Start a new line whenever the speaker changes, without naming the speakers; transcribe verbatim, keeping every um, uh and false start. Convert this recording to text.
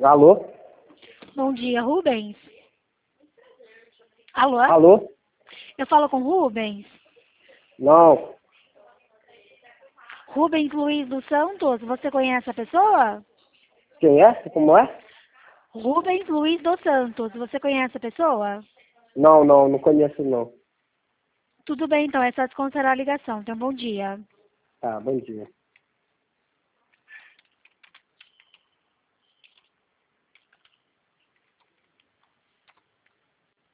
Alô?
Bom dia, Rubens. Alô?
Alô?
Eu falo com Rubens.
Não.
Rubens Luiz dos Santos, você conhece a pessoa?
Quem é? Como é?
Rubens Luiz dos Santos, você conhece a pessoa?
Não, não, não conheço não.
Tudo bem, então, é só desconsiderar a ligação. Então, bom dia.
Tá, bom dia.